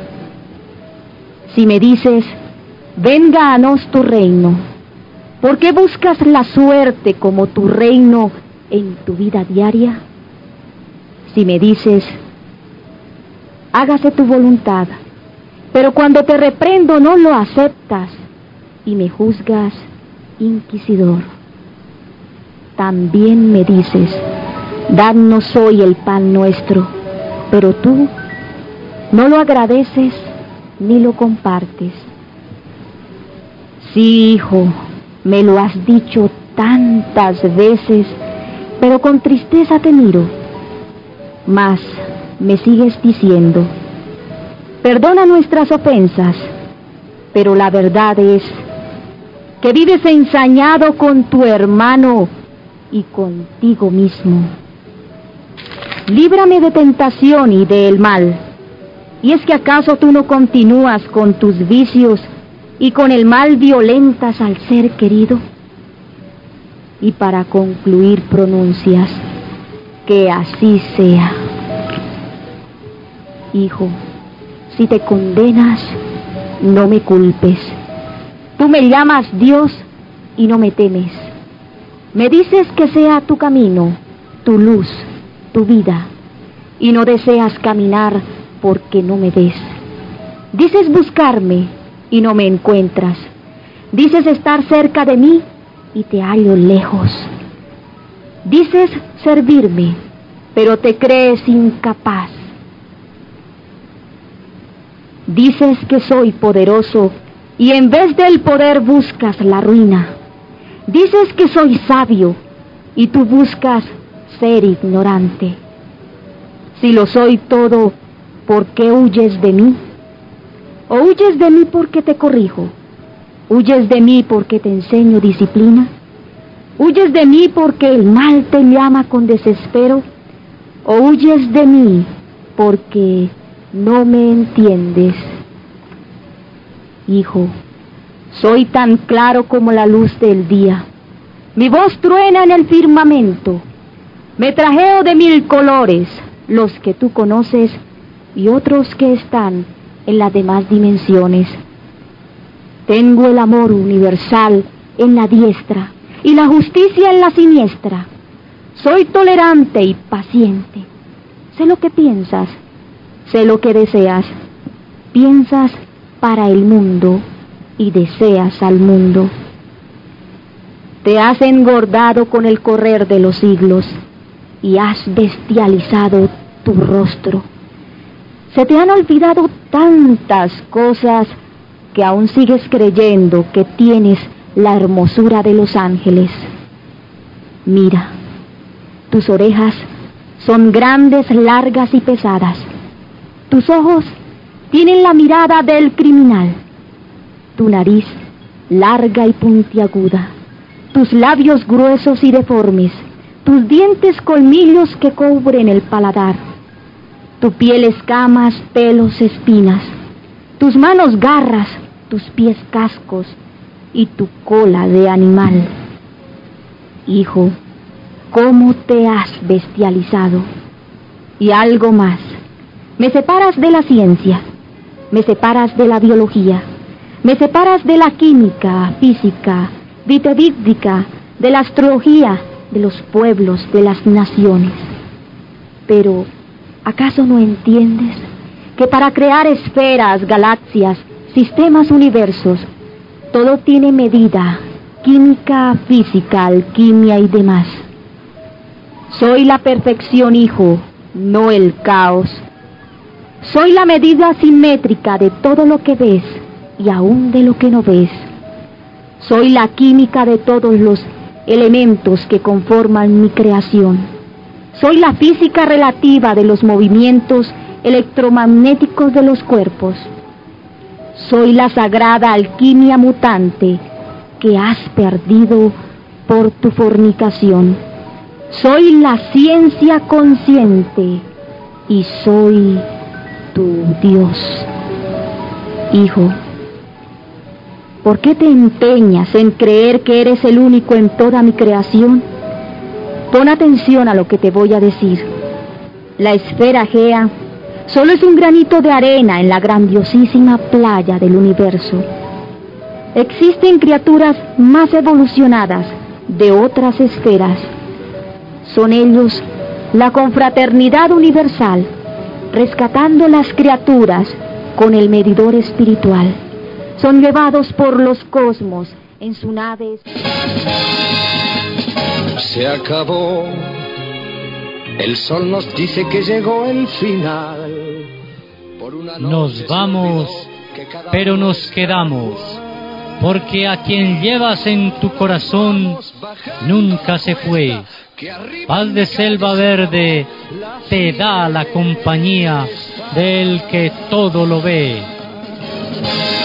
Si me dices, venga a nos tu reino, ¿por qué buscas la suerte como tu reino en tu vida diaria? Si me dices, hágase tu voluntad, pero cuando te reprendo no lo aceptas y me juzgas inquisidor. También me dices, danos hoy el pan nuestro, pero tú no lo agradeces ni lo compartes. Sí, hijo, me lo has dicho tantas veces, pero con tristeza te miro. Mas me sigues diciendo, perdona nuestras ofensas, pero la verdad es que vives ensañado con tu hermano y contigo mismo. Líbrame de tentación y del mal. ¿Y es que acaso tú no continúas con tus vicios y con el mal violentas al ser querido? Y para concluir pronuncias, que así sea. Hijo, si te condenas, no me culpes. Tú me llamas Dios y no me temes. Me dices que sea tu camino, tu luz, tu vida, y no deseas caminar porque no me ves. Dices buscarme y no me encuentras. Dices estar cerca de mí y te hallo lejos. Dices servirme, pero te crees incapaz. Dices que soy poderoso y en vez del poder buscas la ruina. Dices que soy sabio y tú buscas ser ignorante. Si lo soy todo, ¿por qué huyes de mí? ¿O huyes de mí porque te corrijo? ¿Huyes de mí porque te enseño disciplina? ¿Huyes de mí porque el mal te llama con desespero? ¿O huyes de mí porque no me entiendes? Hijo, soy tan claro como la luz del día. Mi voz truena en el firmamento. Me trajeo de 1000 colores, los que tú conoces y otros que están en las demás dimensiones. Tengo el amor universal en la diestra y la justicia en la siniestra. Soy tolerante y paciente. Sé lo que piensas, sé lo que deseas. Piensas para el mundo y deseas al mundo. Te has engordado con el correr de los siglos y has bestializado tu rostro. Se te han olvidado tantas cosas que aún sigues creyendo que tienes la hermosura de los ángeles. Mira, tus orejas son grandes, largas y pesadas. Tus ojos tienen la mirada del criminal. Tu nariz, larga y puntiaguda. Tus labios gruesos y deformes. Tus dientes colmillos que cubren el paladar. Tu piel escamas, pelos, espinas. Tus manos garras, tus pies cascos y tu cola de animal. Hijo, ¿cómo te has bestializado? Y algo más. Me separas de la ciencia, me separas de la biología, me separas de la química, física, vitedíctica, de la astrología, de los pueblos, de las naciones. Pero, ¿acaso no entiendes que para crear esferas, galaxias, sistemas, universos, todo tiene medida, química, física, alquimia y demás? Soy la perfección, hijo, no el caos. Soy la medida simétrica de todo lo que ves y aún de lo que no ves. Soy la química de todos los elementos que conforman mi creación. Soy la física relativa de los movimientos electromagnéticos de los cuerpos. Soy la sagrada alquimia mutante que has perdido por tu fornicación. Soy la ciencia consciente y soy tu Dios. Hijo, ¿por qué te empeñas en creer que eres el único en toda mi creación? Pon atención a lo que te voy a decir. La esfera Gea solo es un granito de arena en la grandiosísima playa del universo. Existen criaturas más evolucionadas de otras esferas. Son ellos la confraternidad universal, rescatando las criaturas con el medidor espiritual. Son llevados por los cosmos en su nave. Se acabó. El sol nos dice que llegó el final. Por una Nos vamos, pero nos quedamos, porque a quien llevas en tu corazón nunca se fue. Paz de Selva Verde te da la compañía del que todo lo ve.